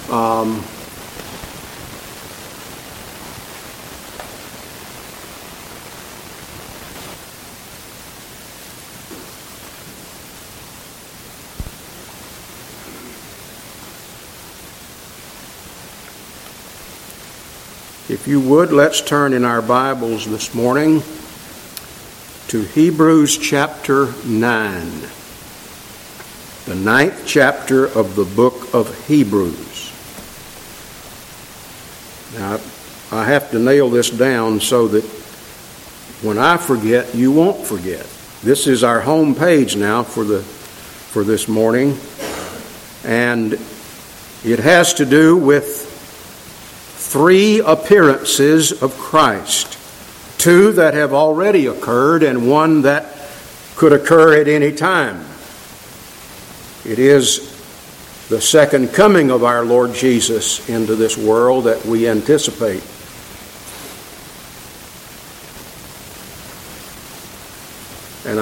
If you would, let's turn in our Bibles this morning to Hebrews chapter 9, the 9th chapter of the book of Hebrews. Now, I have to nail this down so that when I forget, you won't forget. This is our home page now for this morning, and it has to do with 3 appearances of Christ, 2 that have already occurred and 1 that could occur at any time. It is the second coming of our Lord Jesus into this world that we anticipate. And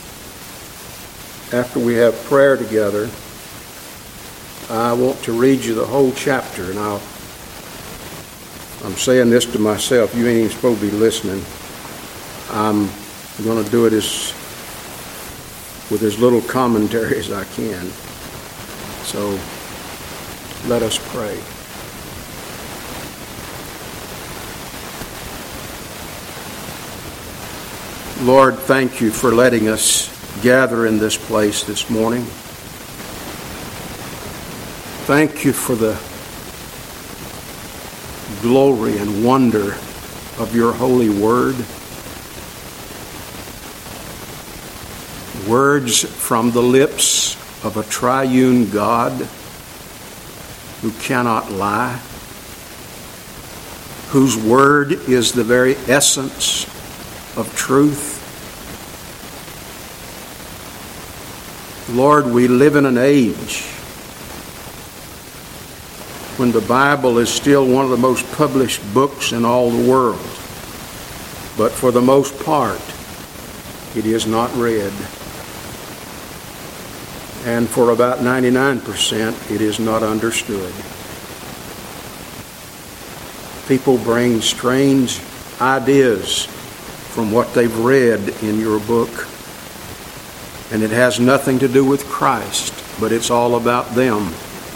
after we have prayer together, I want to read you the whole chapter, and I'm saying this to myself. You ain't even supposed to be listening. I'm going to do it with as little commentary as I can. So let us pray. Lord, thank you for letting us gather in this place this morning. Thank you for the glory and wonder of your holy word. Words from the lips of a triune God who cannot lie, whose word is the very essence of truth. Lord, we live in an age when the Bible is still one of the most published books in all the world. But for the most part, it is not read. And for about 99%, it is not understood. People bring strange ideas from what they've read in your book. And it has nothing to do with Christ, but it's all about them.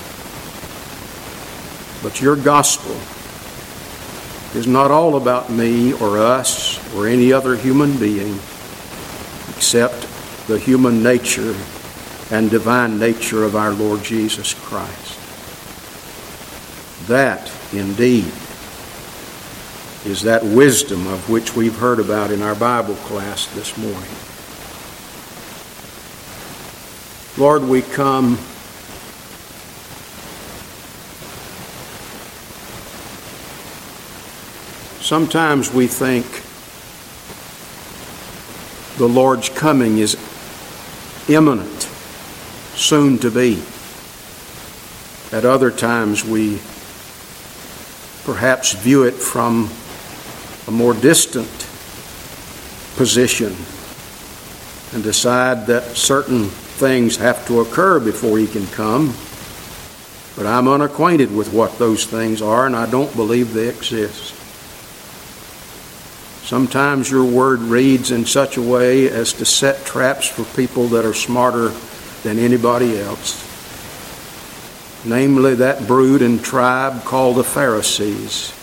But your gospel is not all about me or us or any other human being except the human nature and divine nature of our Lord Jesus Christ. That, indeed, is that wisdom of which we've heard about in our Bible class this morning. Lord, we come sometimes we think the Lord's coming is imminent, soon to be. At other times we perhaps view it from a more distant position and decide that certain things have to occur before he can come. But I'm unacquainted with what those things are, and I don't believe they exist. Sometimes your word reads in such a way as to set traps for people that are smarter than anybody else. Namely, that brood and tribe called the Pharisees.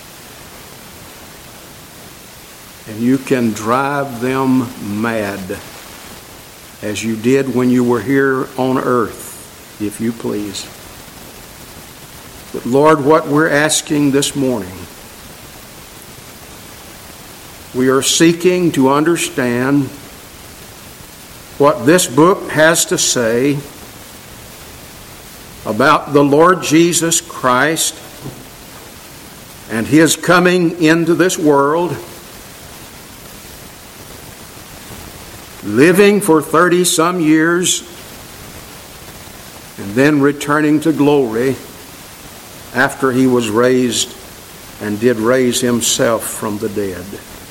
And you can drive them mad, as you did when you were here on earth, if you please. But Lord, what we're asking this morning, we are seeking to understand what this book has to say about the Lord Jesus Christ and his coming into this world, living for 30-some years, and then returning to glory after he was raised and did raise himself from the dead.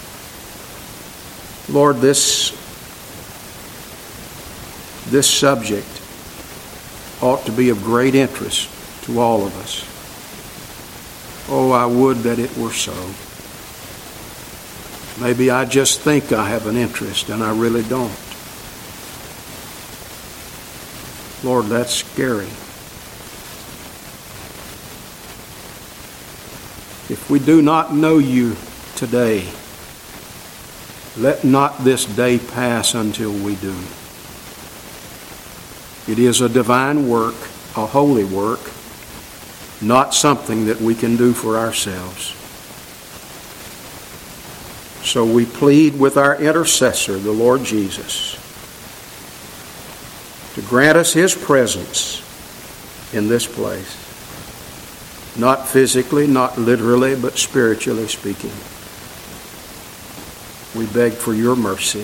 Lord, this subject ought to be of great interest to all of us. Oh, I would that it were so. Maybe I just think I have an interest and I really don't. Lord, that's scary. If we do not know you today, let not this day pass until we do. It is a divine work, a holy work, not something that we can do for ourselves. So we plead with our intercessor, the Lord Jesus, to grant us His presence in this place. Not physically, not literally, but spiritually speaking. We beg for your mercy.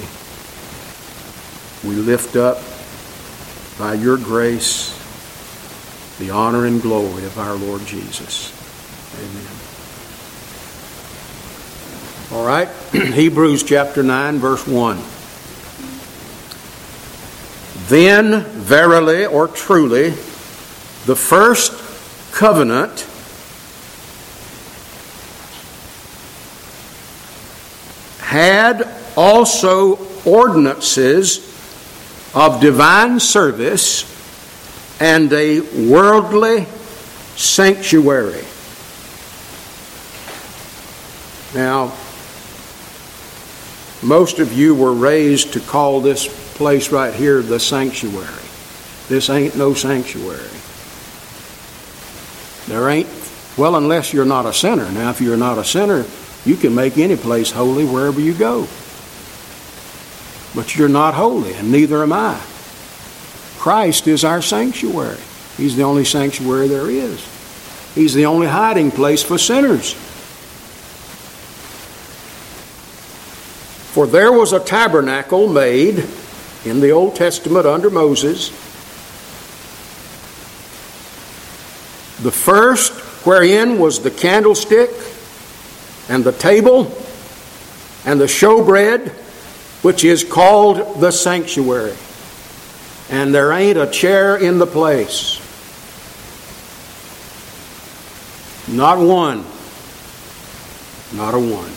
We lift up, by your grace, the honor and glory of our Lord Jesus. Amen. All right, Hebrews chapter 9, verse 1. Then, verily or truly, the first covenant had also ordinances of divine service and a worldly sanctuary. Now, most of you were raised to call this place right here the sanctuary. This ain't no sanctuary. There ain't, well, unless you're not a sinner. Now, if you're not a sinner, you can make any place holy wherever you go. But you're not holy, and neither am I. Christ is our sanctuary. He's the only sanctuary there is. He's the only hiding place for sinners. For there was a tabernacle made in the Old Testament under Moses, the first wherein was the candlestick and the table and the showbread, which is called the sanctuary. And there ain't a chair in the place. Not one. Not a one.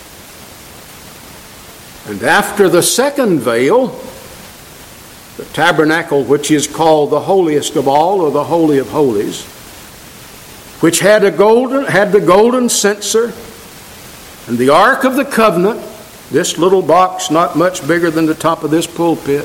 And after the second veil, the tabernacle which is called the holiest of all, or the Holy of Holies, which had the golden censer and the Ark of the Covenant, this little box not much bigger than the top of this pulpit.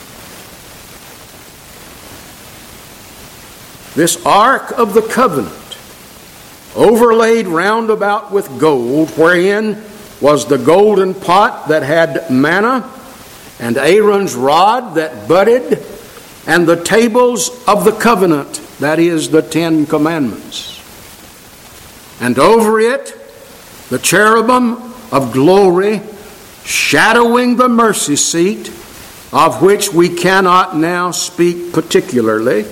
This Ark of the Covenant, overlaid round about with gold, wherein was the golden pot that had manna, and Aaron's rod that budded, and the tables of the covenant, that is, the 10 Commandments. And over it, the cherubim of glory, shadowing the mercy seat, of which we cannot now speak particularly.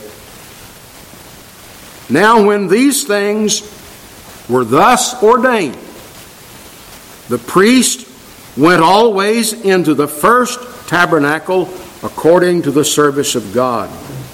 Now when these things were thus ordained, the priest went always into the first tabernacle according to the service of God.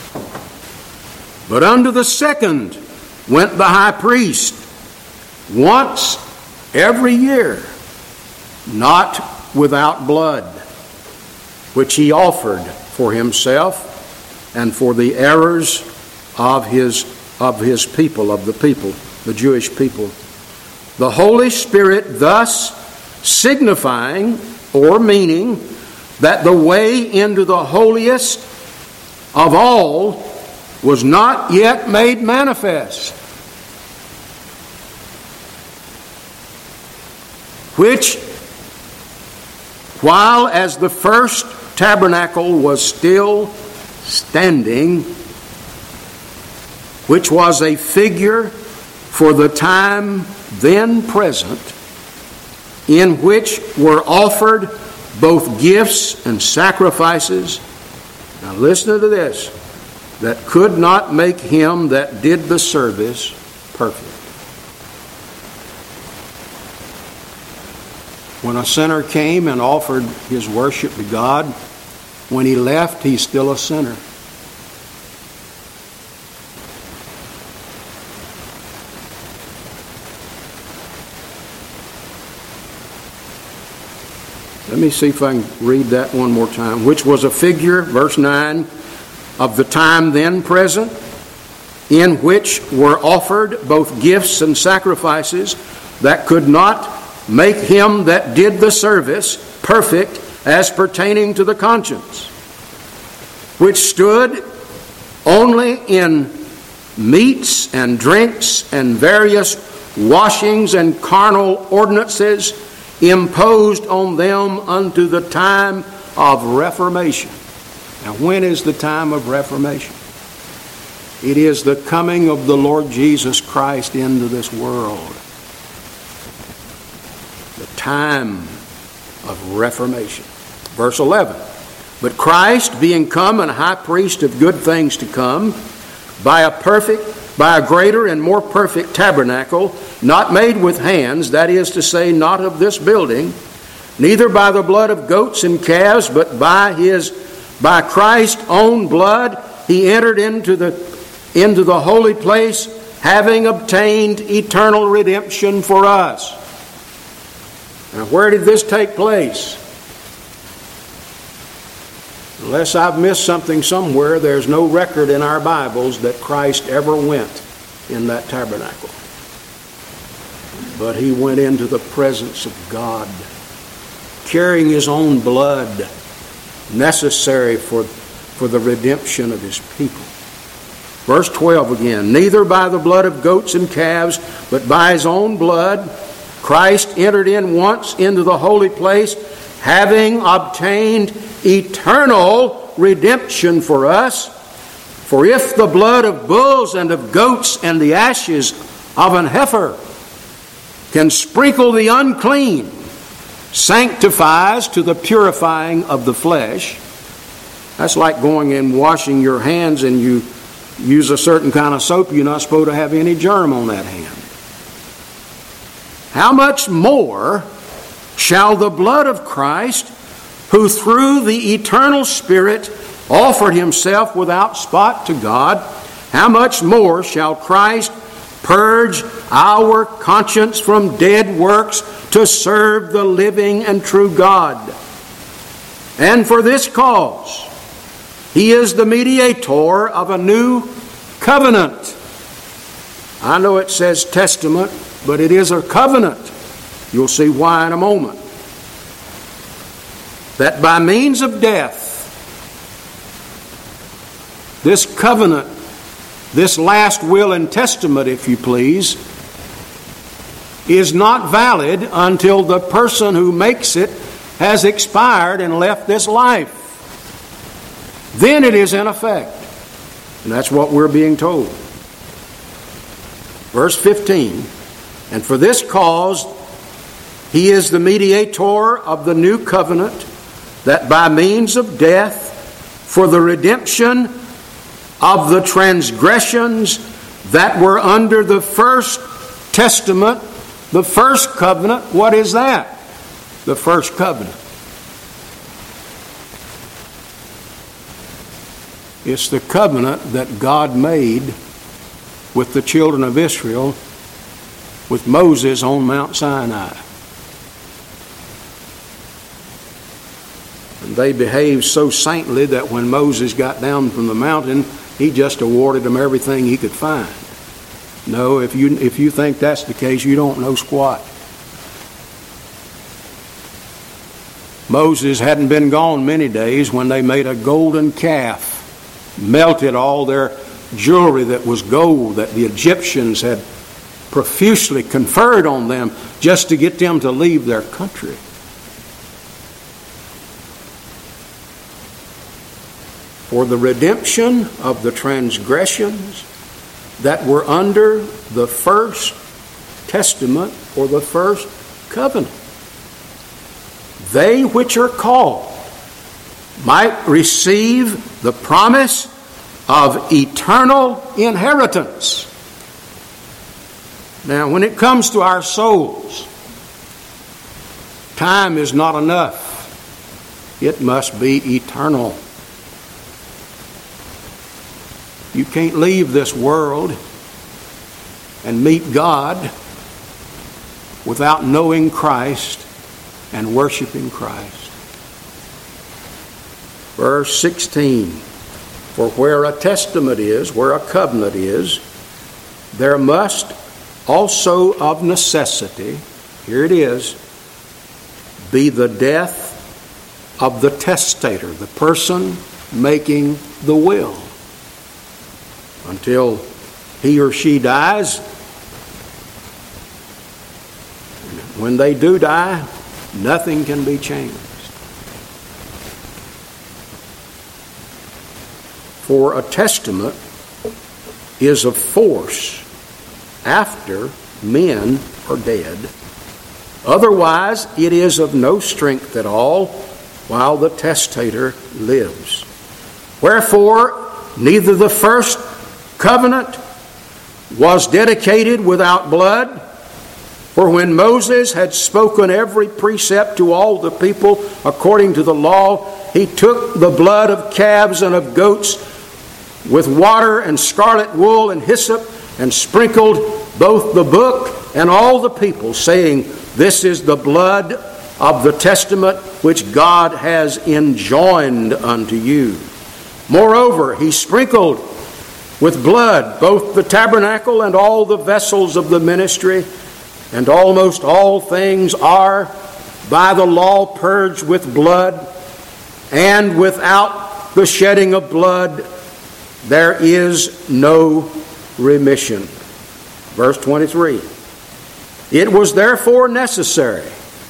But unto the second went the high priest once every year, not without blood, which he offered for himself and for the errors of his people, the Jewish people. The Holy Spirit thus signifying or meaning that the way into the holiest of all was not yet made manifest, which, while as the first tabernacle was still standing, which was a figure for the time then present, in which were offered both gifts and sacrifices. Now listen to this. That could not make him that did the service perfect. When a sinner came and offered his worship to God, when he left, he's still a sinner. Let me see if I can read that one more time. Which was a figure, verse 9, of the time then present, in which were offered both gifts and sacrifices that could not make him that did the service perfect as pertaining to the conscience, which stood only in meats and drinks and various washings and carnal ordinances imposed on them unto the time of Reformation. Now, when is the time of Reformation? It is the coming of the Lord Jesus Christ into this world. The time of Reformation. Verse 11. But Christ, being come and high priest of good things to come, by a greater and more perfect tabernacle, not made with hands, that is to say, not of this building, neither by the blood of goats and calves, but by Christ's own blood, he entered into the holy place, having obtained eternal redemption for us. Now, where did this take place? Unless I've missed something somewhere, there's no record in our Bibles that Christ ever went in that tabernacle. But he went into the presence of God, carrying his own blood, necessary for the redemption of his people. Verse 12 again. Neither by the blood of goats and calves, but by his own blood, Christ entered in once into the holy place, having obtained eternal redemption for us. For if the blood of bulls and of goats and the ashes of an heifer can sprinkle the unclean, sanctifies to the purifying of the flesh. That's like going and washing your hands and you use a certain kind of soap, you're not supposed to have any germ on that hand. How much more shall the blood of Christ, who through the eternal Spirit offered himself without spot to God, how much more shall Christ purge our conscience from dead works to serve the living and true God? And for this cause, he is the mediator of a new covenant. I know it says testament, but it is a covenant. You'll see why in a moment. That by means of death, this covenant, this last will and testament, if you please, is not valid until the person who makes it has expired and left this life. Then it is in effect. And that's what we're being told. Verse 15. And for this cause, he is the mediator of the new covenant, that by means of death, for the redemption of the transgressions that were under the first testament, the first covenant. What is that? The first covenant. It's the covenant that God made with the children of Israel with Moses on Mount Sinai. And they behaved so saintly that when Moses got down from the mountain, he just awarded them everything he could find. No, if you think that's the case, you don't know squat. Moses hadn't been gone many days when they made a golden calf, melted all their jewelry that was gold that the Egyptians had profusely conferred on them just to get them to leave their country. For the redemption of the transgressions that were under the first testament or the first covenant, they which are called might receive the promise of eternal inheritance. Now, when it comes to our souls, time is not enough. It must be eternal. You can't leave this world and meet God without knowing Christ and worshiping Christ. Verse 16, for where a testament is, where a covenant is, there must also of necessity, here it is, be the death of the testator, the person making the will. Until he or she dies, when they do die, nothing can be changed. For a testament is of force after men are dead. Otherwise, it is of no strength at all while the testator lives. Wherefore, neither the first covenant was dedicated without blood, for when Moses had spoken every precept to all the people according to the law, he took the blood of calves and of goats with water and scarlet wool and hyssop, and sprinkled both the book and all the people, saying, this is the blood of the testament which God has enjoined unto you. Moreover, he sprinkled with blood both the tabernacle and all the vessels of the ministry, and almost all things are by the law purged with blood, and without the shedding of blood there is no remission. Verse 23. It was therefore necessary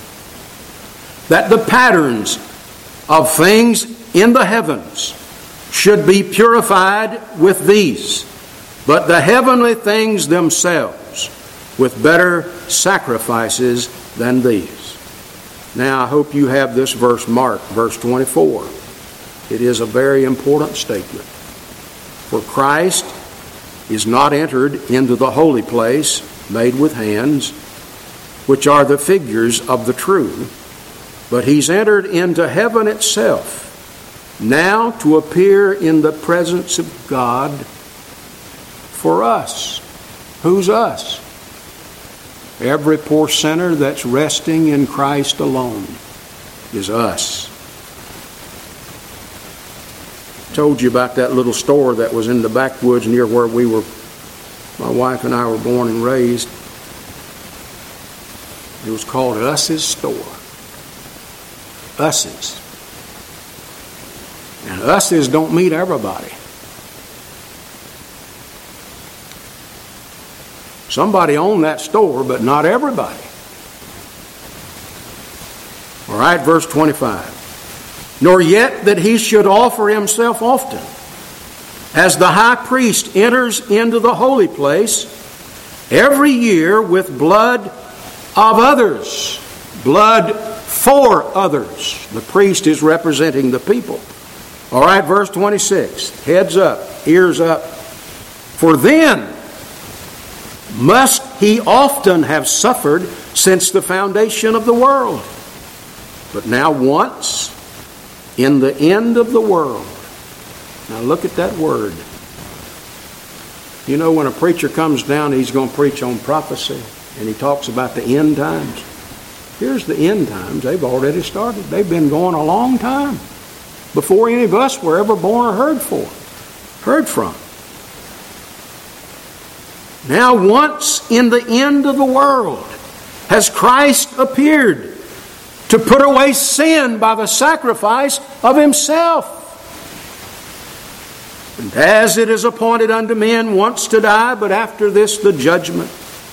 that the patterns of things in the heavens should be purified with these, but the heavenly things themselves with better sacrifices than these. Now I hope you have this verse marked, verse 24. It is a very important statement. For Christ is not entered into the holy place made with hands, which are the figures of the true, but he's entered into heaven itself, now to appear in the presence of God for us. Who's us? Every poor sinner that's resting in Christ alone is us. Told you about that little store that was in the backwoods near where my wife and I were born and raised. It was called Us's Store. Us's. And Us's don't meet everybody. Somebody owned that store, but not everybody. All right, verse 25. Nor yet that he should offer himself often, as the high priest enters into the holy place every year with blood of others, blood for others. The priest is representing the people. All right, verse 26. Heads up, ears up. For then must he often have suffered since the foundation of the world. But now once, in the end of the world. Now look at that word. You know, when a preacher comes down, he's going to preach on prophecy, and he talks about the end times. Here's the end times. They've already started. They've been going a long time before any of us were ever born or heard from. Now once in the end of the world has Christ appeared to put away sin by the sacrifice of himself. And as it is appointed unto men once to die, but after this the judgment,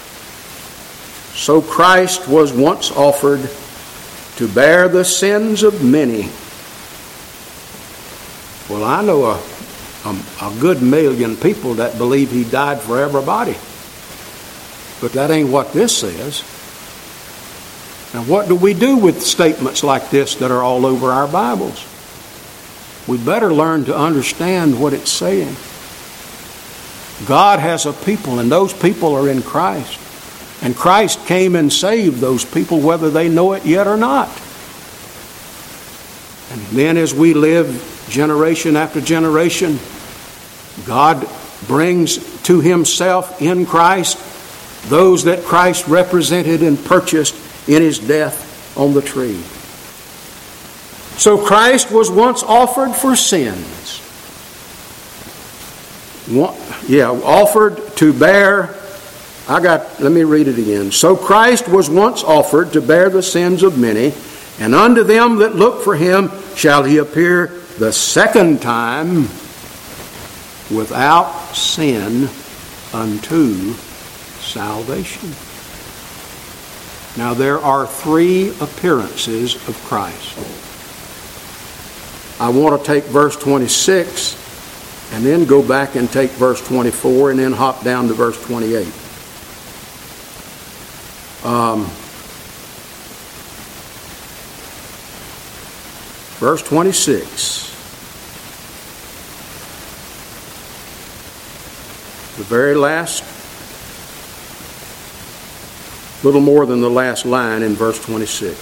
so Christ was once offered to bear the sins of many. Well, I know a good million people that believe he died for everybody. But that ain't what this says. Now, what do we do with statements like this that are all over our Bibles? We better learn to understand what it's saying. God has a people, and those people are in Christ. And Christ came and saved those people, whether they know it yet or not. And then as we live generation after generation, God brings to himself in Christ those that Christ represented and purchased in his death on the tree. So Christ was once offered for sins. Offered to bear. Let me read it again. So Christ was once offered to bear the sins of many, and unto them that look for him shall he appear the second time without sin unto salvation. Now there are 3 appearances of Christ. I want to take verse 26 and then go back and take verse 24 and then hop down to verse 28. Verse 26. The very last, little more than the last line in verse 26.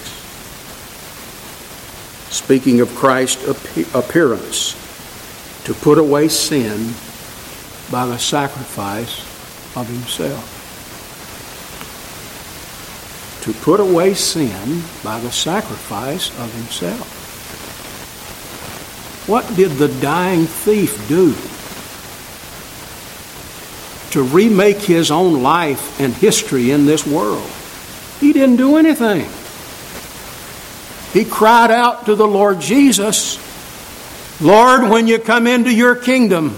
Speaking of Christ's appearance to put away sin by the sacrifice of himself. To put away sin by the sacrifice of himself. What did the dying thief do to remake his own life and history in this world? He didn't do anything. He cried out to the Lord Jesus, Lord, when you come into your kingdom,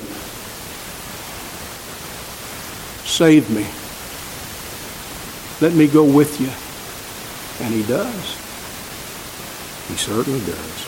save me. Let me go with you. And he does. He certainly does.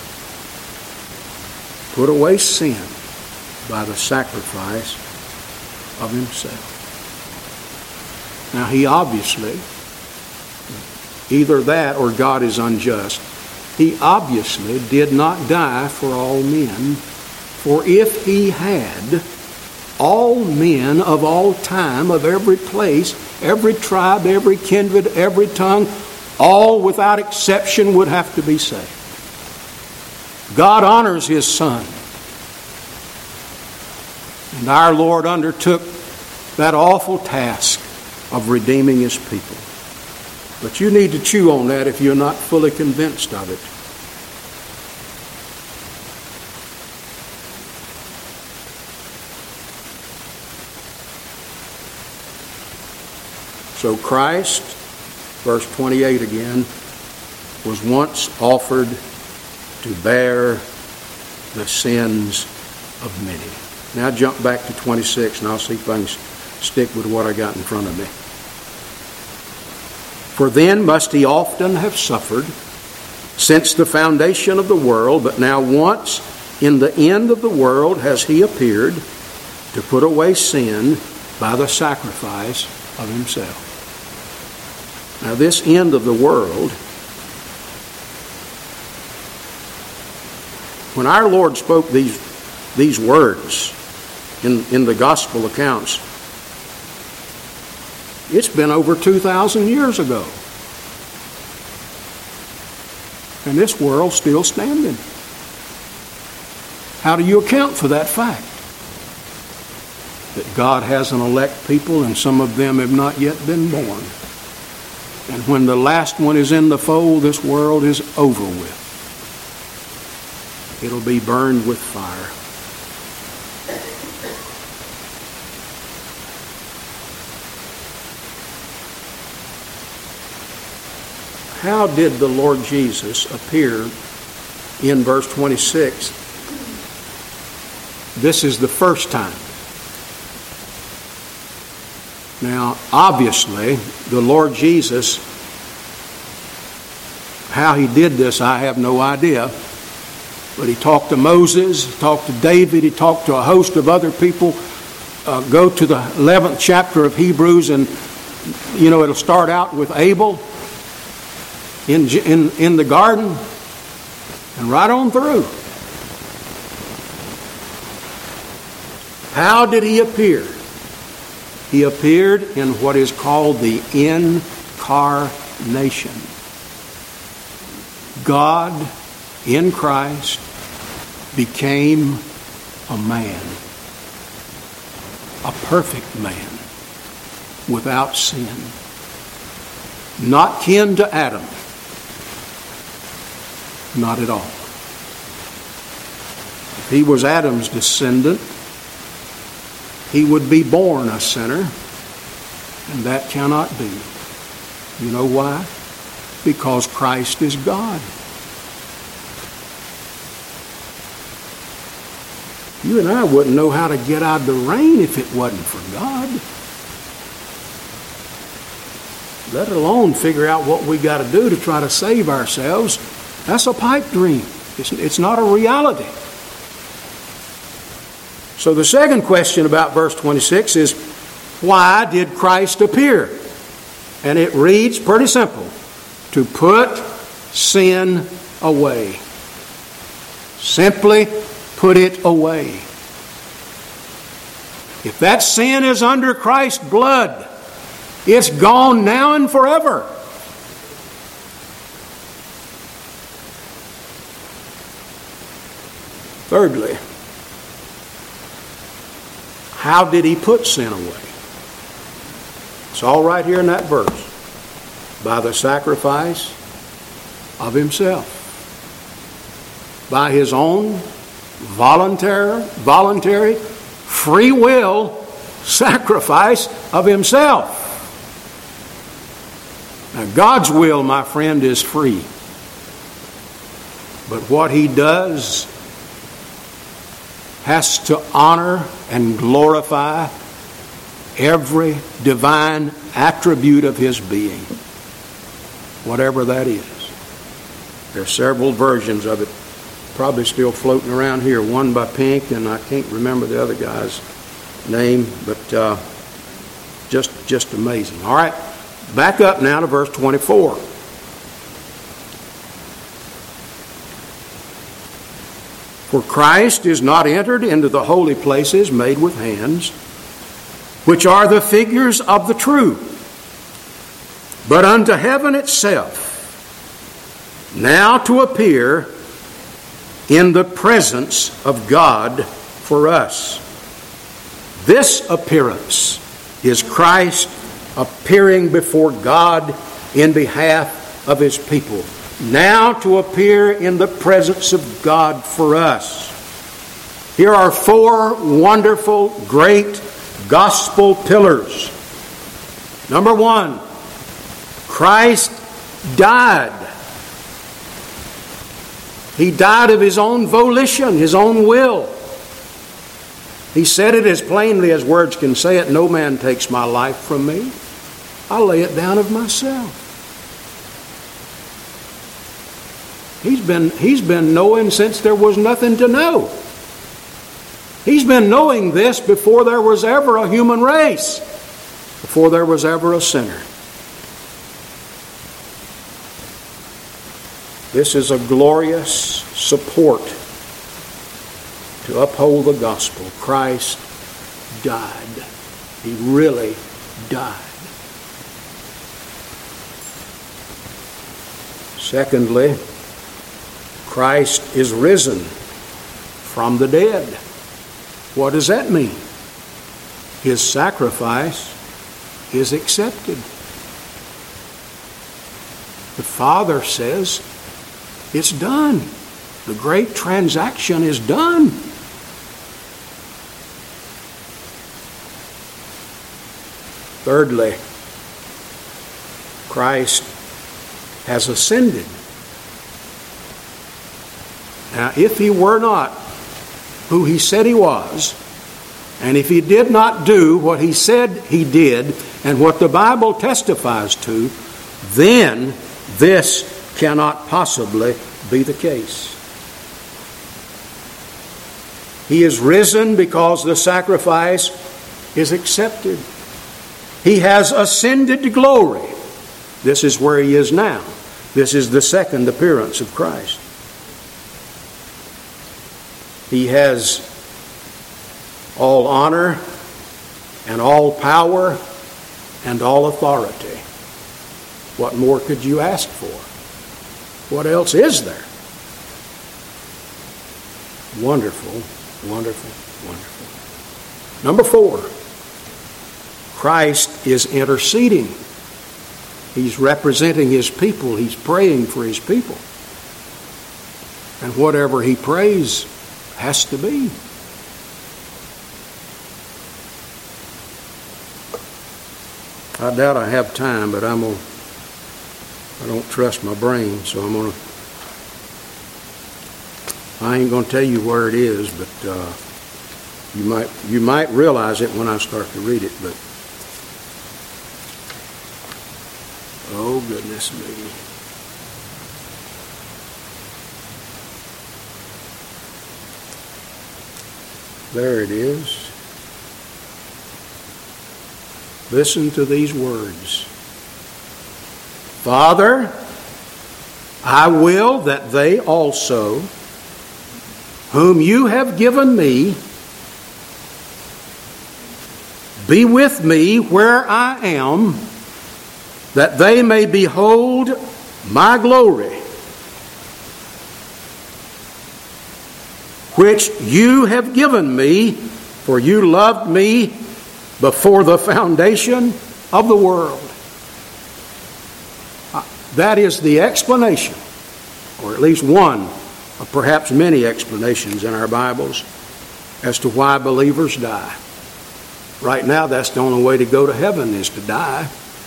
Put away sin by the sacrifice of himself. Now he obviously, either that or God is unjust, he obviously did not die for all men, for if he had, all men of all time, of every place, every tribe, every kindred, every tongue, all without exception would have to be saved. God honors his Son. And our Lord undertook that awful task of redeeming his people. But you need to chew on that if you're not fully convinced of it. So Christ, verse 28 again, was once offered to bear the sins of many. Now jump back to 26 and I'll see if I can stick with what I got in front of me. For then must he often have suffered since the foundation of the world, but now once in the end of the world has he appeared to put away sin by the sacrifice of himself. Now this end of the world, when our Lord spoke these words in the gospel accounts, it's been over 2,000 years ago. And this world's still standing. How do you account for that fact? That God has an elect people and some of them have not yet been born. And when the last one is in the fold, this world is over with. It'll be burned with fire. How did the Lord Jesus appear in verse 26? This is the first time. Now, obviously, the Lord Jesus, how he did this, I have no idea. But he talked to Moses, he talked to David, he talked to a host of other people. Go to the 11th chapter of Hebrews and, it'll start out with Abel in the garden and right on through. How did he appear? He appeared in what is called the incarnation. God in Christ became a man, a perfect man, without sin, not kin to Adam, Not at all. If he was Adam's descendant, he would be born a sinner, and that cannot be. You know why? Because Christ is God. You and I wouldn't know how to get out of the rain if it wasn't for God. Let alone figure out what we got to do to try to save ourselves. That's a pipe dream. It's not a reality. So the second question about verse 26 is, why did Christ appear? And it reads pretty simple: to put sin away. Simply put it away. If that sin is under Christ's blood, it's gone now and forever. Thirdly, how did he put sin away? It's all right here in that verse. By the sacrifice of himself. By his own voluntary, free will sacrifice of himself. Now, God's will, my friend, is free. But what he does has to honor and glorify every divine attribute of his being, whatever that is. There are several versions of it, probably still floating around here. One by Pink, and I can't remember the other guy's name, but just amazing. All right, back up now to verse 24. For Christ is not entered into the holy places made with hands, which are the figures of the true, but unto heaven itself, now to appear in the presence of God for us. This appearance is Christ appearing before God in behalf of his people. Now to appear in the presence of God for us. Here are four wonderful, great gospel pillars. Number one, Christ died. He died of his own volition, his own will. He said it as plainly as words can say it, no man takes my life from me. I lay it down of myself. He's been knowing since there was nothing to know. He's been knowing this before there was ever a human race, before there was ever a sinner. This is a glorious support to uphold the gospel. Christ died. He really died. Secondly, Christ is risen from the dead. What does that mean? His sacrifice is accepted. The Father says, it's done. The great transaction is done. Thirdly, Christ has ascended. Now, if he were not who he said he was, and if he did not do what he said he did, and what the Bible testifies to, then this cannot possibly be the case. He is risen because the sacrifice is accepted. He has ascended to glory. This is where he is now. This is the second appearance of Christ. He has all honor and all power and all authority. What more could you ask for? What else is there? Wonderful, wonderful, wonderful. Number 4, Christ is interceding. He's representing his people. He's praying for his people. And whatever he prays has to be. I doubt I have time, but I don't trust my brain, so I ain't going to tell you where it is, but you might realize it when I start to read it, but oh goodness me. There it is. Listen to these words. Father, I will that they also, whom you have given me, be with me where I am, that they may behold my glory, which you have given me, for you loved me before the foundation of the world. That is the explanation, or at least one of perhaps many explanations in our Bibles as to why believers die. Right now, that's the only way to go to heaven is to die.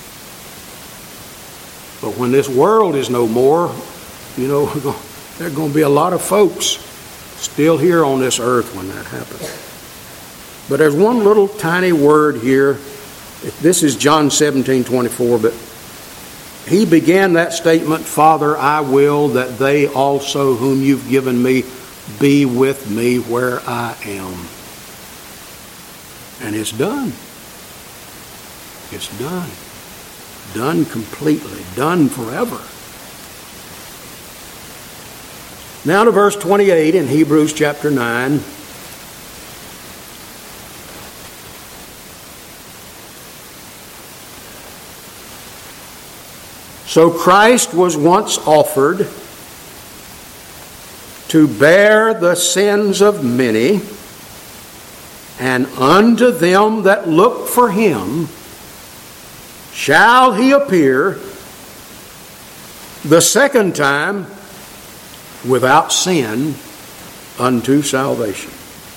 But when this world is no more, there are going to be a lot of folks still here on this earth when that happens. But there's one little tiny word here. This is John 17:24, but he began that statement, Father, I will that they also whom you've given me be with me where I am. And it's done. It's done. Done completely. Done forever. Now to verse 28 in Hebrews chapter 9. So Christ was once offered to bear the sins of many, and unto them that look for him shall he appear the second time without sin unto salvation.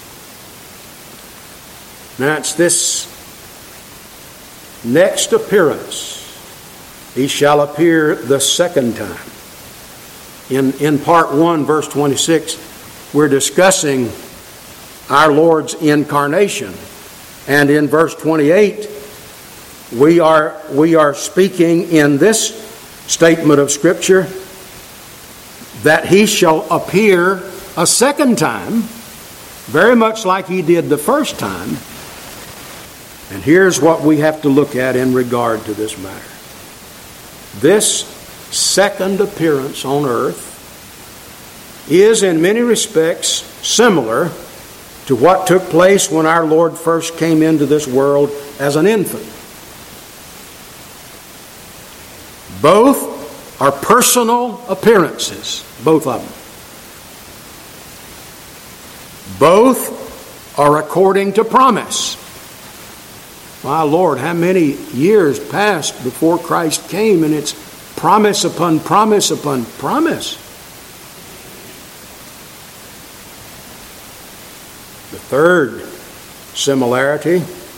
Now it's this next appearance. He shall appear the second time. In part 1, verse 26, we're discussing our Lord's incarnation. And in verse 28, we are speaking in this statement of Scripture that he shall appear a second time, very much like he did the first time. And here's what we have to look at in regard to this matter. This second appearance on earth is in many respects similar to what took place when our Lord first came into this world as an infant. Both are personal appearances, both of them. Both are according to promise. My Lord, how many years passed before Christ came, and it's promise upon promise upon promise. The third similarity,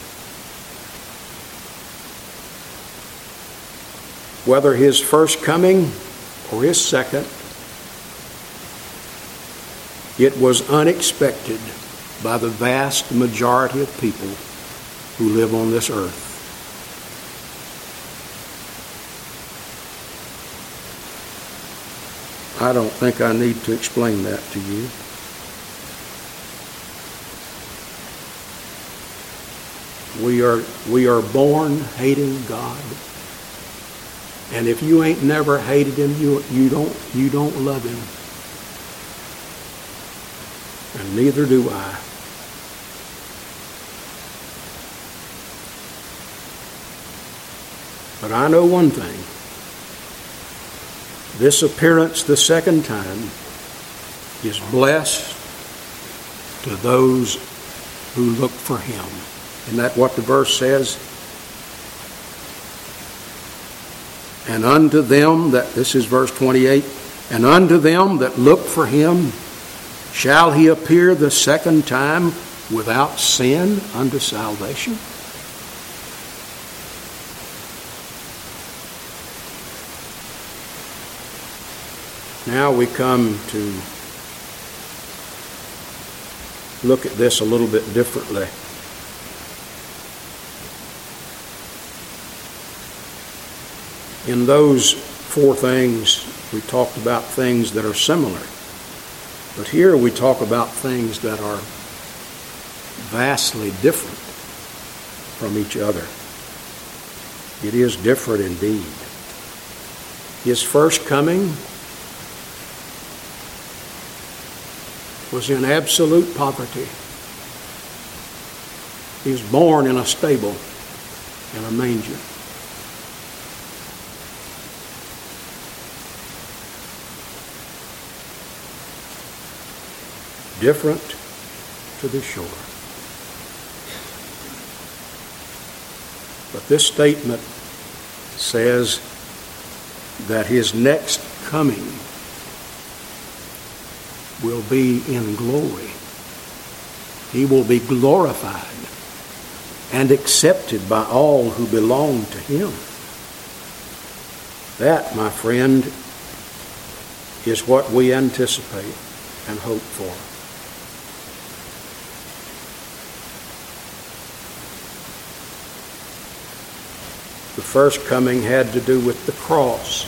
whether his first coming or his second, it was unexpected by the vast majority of people who live on this earth. I don't think I need to explain that to you. We are born hating God. And if you ain't never hated him, you don't love him. And neither do I. But I know one thing. This appearance the second time is blessed to those who look for him. Isn't that what the verse says? And unto them that, this is verse 28, And unto them that look for him shall he appear the second time without sin unto salvation. Now we come to look at this a little bit differently. In those four things, we talked about things that are similar. But here we talk about things that are vastly different from each other. It is different indeed. His first coming was in absolute poverty. He was born in a stable, in a manger. Different to be sure. But this statement says that his next coming will be in glory. He will be glorified and accepted by all who belong to him. That, my friend, is what we anticipate and hope for. The first coming had to do with the cross.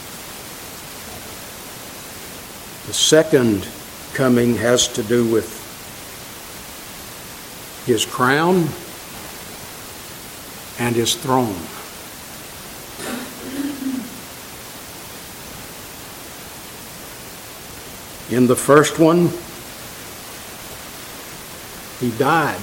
The second coming has to do with his crown and his throne. In the first one, he died.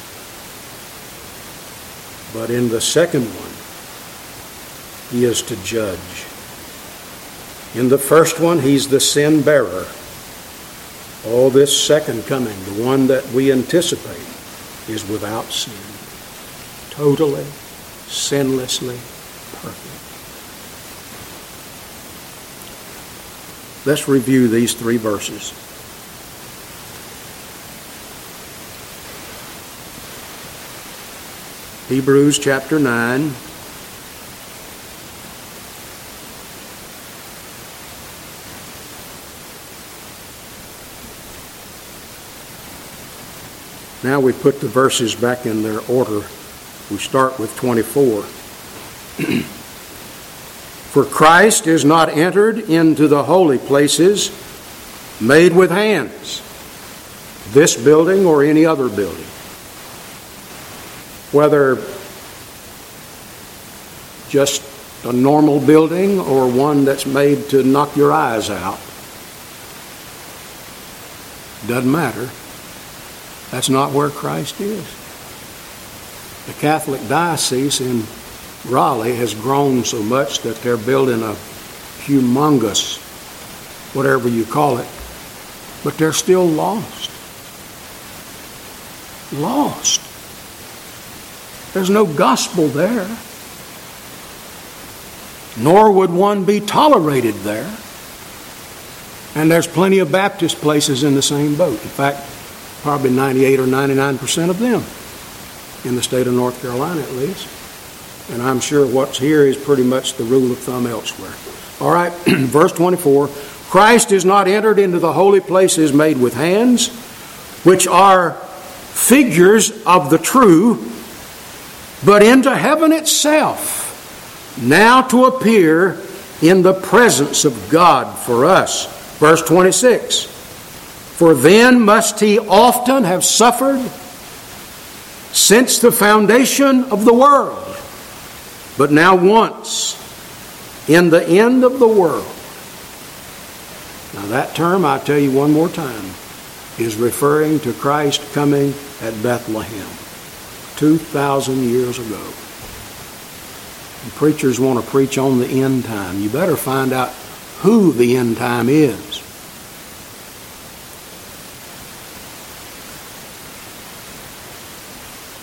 But in the second one, he is to judge. In the first one, he's the sin bearer. Oh, this second coming, the one that we anticipate, is without sin. Totally, sinlessly perfect. Let's review these three verses. Hebrews chapter 9. Now we put the verses back in their order. We start with 24. For Christ is not entered into the holy places made with hands, this building or any other building, whether just a normal building or one that's made to knock your eyes out. Doesn't matter. That's not where Christ is. The Catholic diocese in Raleigh has grown so much that they're building a humongous, whatever you call it, but they're still lost. Lost. There's no gospel there. Nor would one be tolerated there. And there's plenty of Baptist places in the same boat. In fact, probably 98 or 99% of them in the state of North Carolina at least. And I'm sure what's here is pretty much the rule of thumb elsewhere. All right, verse 24. Christ is not entered into the holy places made with hands, which are figures of the true, but into heaven itself, now to appear in the presence of God for us. Verse 26. For then must he often have suffered since the foundation of the world, but now once in the end of the world. Now that term, I'll tell you one more time, is referring to Christ coming at Bethlehem 2,000 years ago. And preachers want to preach on the end time. You better find out who the end time is.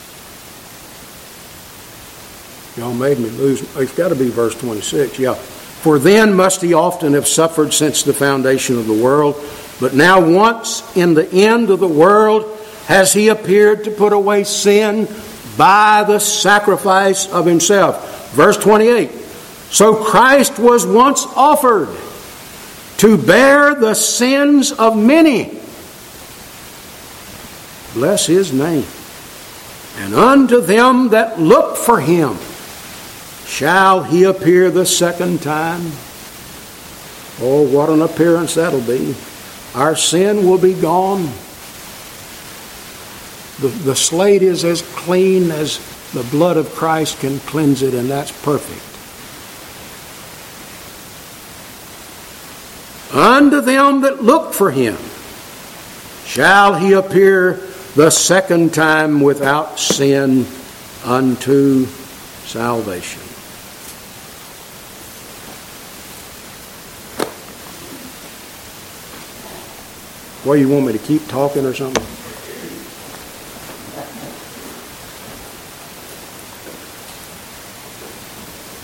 Y'all made me lose. It's got to be verse 26. Yeah. For then must he often have suffered since the foundation of the world. But now once in the end of the world has he appeared to put away sin by the sacrifice of himself. Verse 28. So Christ was once offered to bear the sins of many. Bless his name. And unto them that look for him shall he appear the second time. Oh, what an appearance that'll be. Our sin will be gone. The slate is as clean as the blood of Christ can cleanse it, and that's perfect. Unto them that look for him shall he appear the second time without sin unto salvation. Well, you want me to keep talking or something?